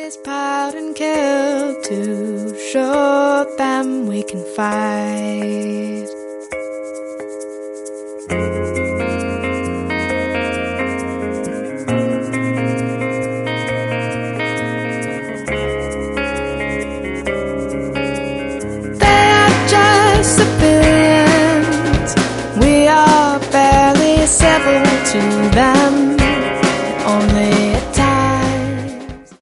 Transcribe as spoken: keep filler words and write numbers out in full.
boys piled and killed to show them we can fight.